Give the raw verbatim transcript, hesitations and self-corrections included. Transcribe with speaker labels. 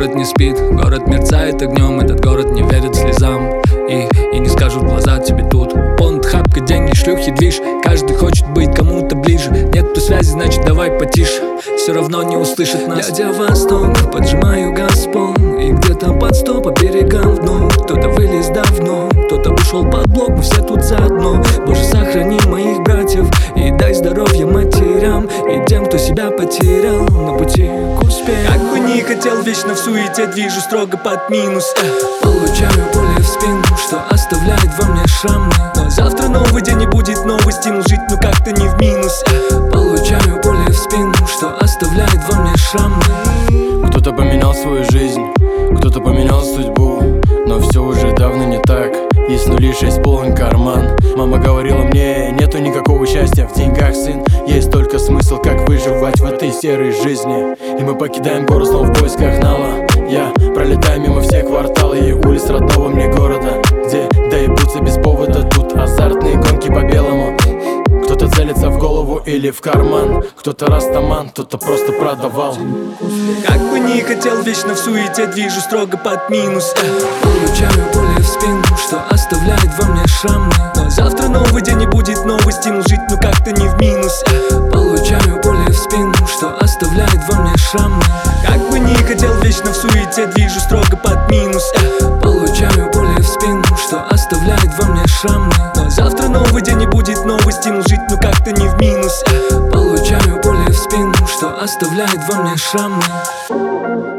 Speaker 1: Город не спит, город мерцает огнем, этот город не верит слезам. И, и не скажут глаза тебе тут. Понт, хапка, деньги, шлюхи, движ. Каждый хочет быть кому-то ближе. Нету связи, значит давай потише. Все равно не услышит нас. Глядя в восток, поджимаю газпол. И где-то под сто по берегам вновь. Кто-то вылез давно, кто-то ушел под блок. Мы все тут заодно. Боже, сохрани моих братьев и дай здоровья матерям и тем, кто себя потерял на пути к успеху. Как бы ни хотел, вечно в суете движу строго под минус. Получаю боли в спину, что оставляет во мне шрамы. Но завтра новый день и будет новый стимул жить, но как-то не в минус. Получаю боли в спину, что оставляет во мне шрамы.
Speaker 2: Кто-то поменял свою жизнь, кто-то поменял судьбу, но все уже давно не так. Есть нули, шесть полон карман. Мама говорила мне, нету никакого счастья в деньгах, сын. Есть только смысл, как выживать в этой серой жизни. И мы покидаем город снова в поисках нала. Я пролетаю мимо всех кварталов и улиц родного мне города, где доебутся без повода. Тут азартные гонки по белому. Кто-то целится в голову или в карман, кто-то растаман, кто-то просто продавал.
Speaker 1: Как бы ни хотел, вечно в суете движу строго под минус. Получаю боли в спину, что оставляет во мне шрамы. Но завтра новый день и будет новый стимул жить, но как-то не в минус. Получаю боли в спину, что оставляет во мне шрамы. Как бы ни хотел, вечно в суете движу строго под минус. Получаю боли в спину, что оставляет во мне шрамы. Но завтра новый день и будет новый стимул жить, но как-то не в минус. Получаю боли в спину, что оставляет во мне шрамы.